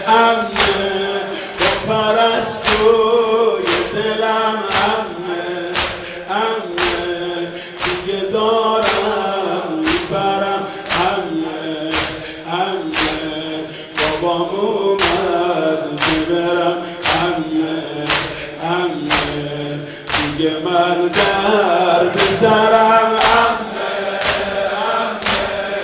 امنه با پرستوی دلم امنه امنه دیگه دارم میبرم امنه امنه بابام اومد میبرم امنه امنه دیگه من درد سرم امنه امنه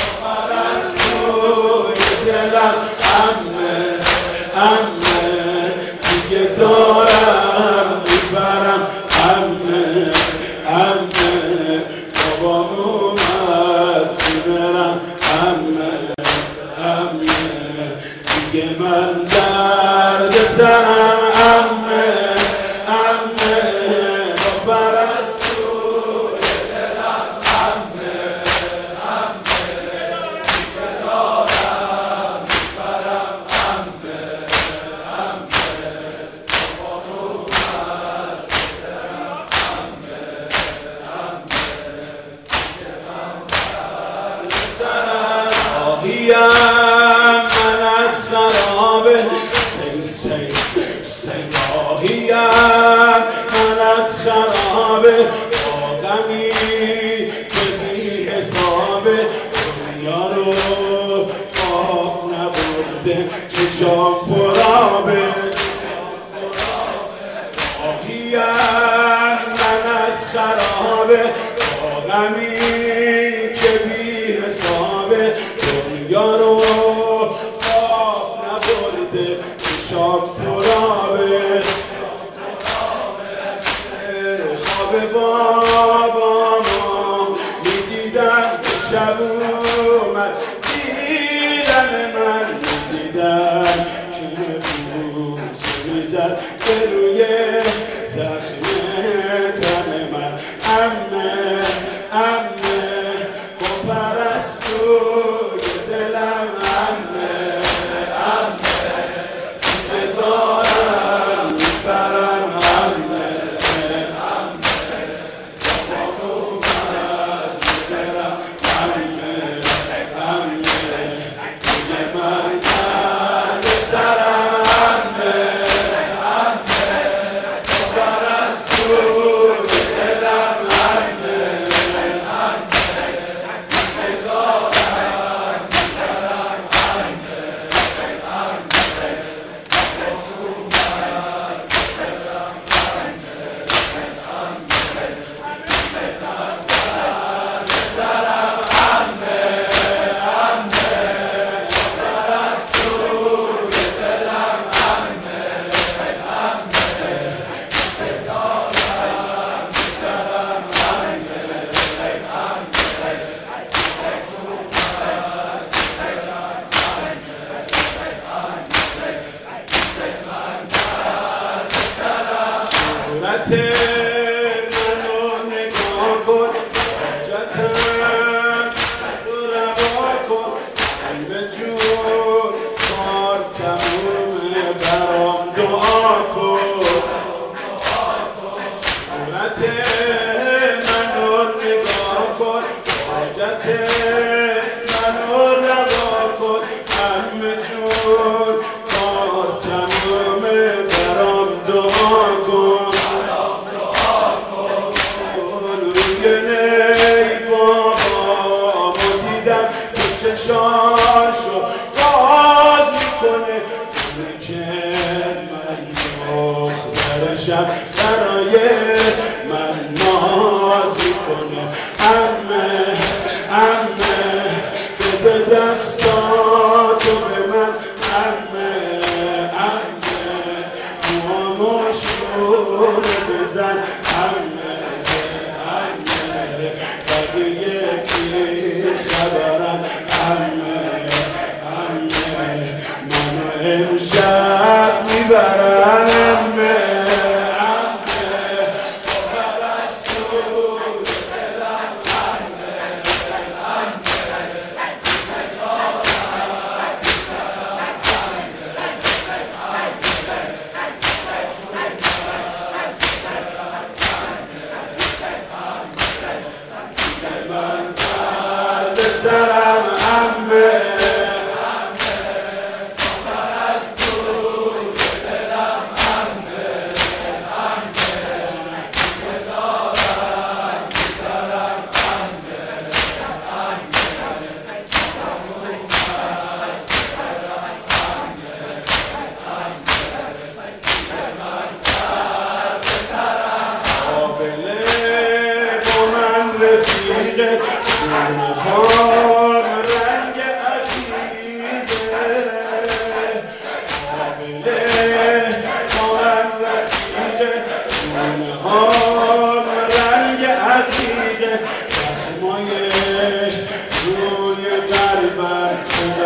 پرستوی دلم امنه امنه دیگه دارم میبرم امنه امنه بابام اومد میبرم امنه امنه دیگه من درد سرم امنه امنه با پرستوی دلم امنه امنه دیگه دارم میبرم امنه امنه بابام اومد میبرم امنه امنه دیگه من درد سرم آهیم من از خرابه سنگاهیم من از خرابه با غمی که بی حسابه دنیا رو خواب نبرده چشام پرابه آهیم من از خرابه با غمی که بی حسابه دنیا رو خواب نبرده چشام پرابه خواب بابامو میدیدم که شب اومد دیدن من میدیدم که بوسه میزد به روی زخم تن من امنه امنه با پرستوی دلم امنه امنه دیگه دارم میبرم امنه امنه بابام اومد میبرم امنه امنه دیگه من درد سرم امنه امنه با پرستوی دلم امنه امنه دیگه دارم میبرم امنه امنه صورت منو نگاه کن حاجتم رو روا کن همه جور کار تمومه برام دعا کن صورت منو نگاه کن حاجت منو روا کن همه جور کار تمومه برام دعا کن چشاشو باز میکنه که من دخترشم برای من ناز میکنه امه امه بده دستاتو به من امه امه موامو شور بزن امه امه بقیه کی خبرن امه امه منو امشب میبرن امه امه با پرستوی دلم امه امه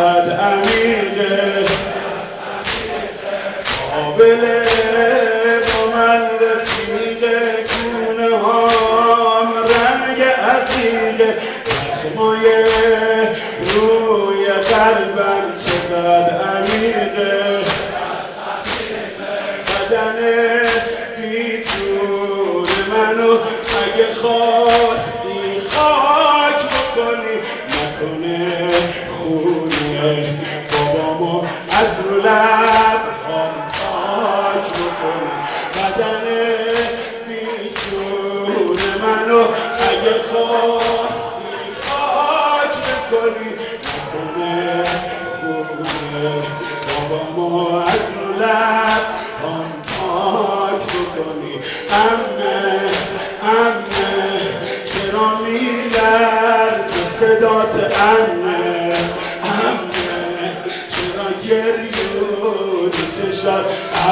چقدر عمیقه قابله با من رفیقه کونه هام رنگ عقیقه زخمای روی قلبم چقدر عمیقه بدن بیتون منو اگه خواستی خاک بکنی نکنه خونه بابامو از رو لب خاک بکنی بدن بیتون منو اگه خواستی خاک بکنی نکنه خونه بابامو از رو لب خاک بکنی امه چرا میلرزه صدات امه چرا گریون چشات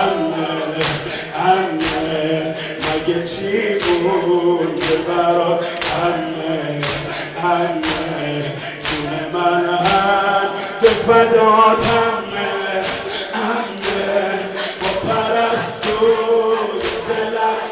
امه مگه چی مونده برات امه جون من هم به فدات امه با پرستوی دلم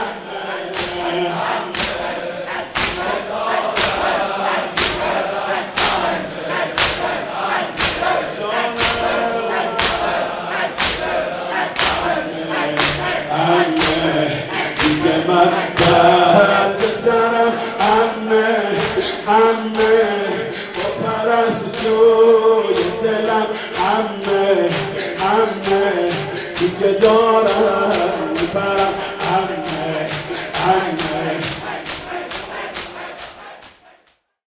دیگه من درد سرم امه با پرستوی دلم امه دیگه دارم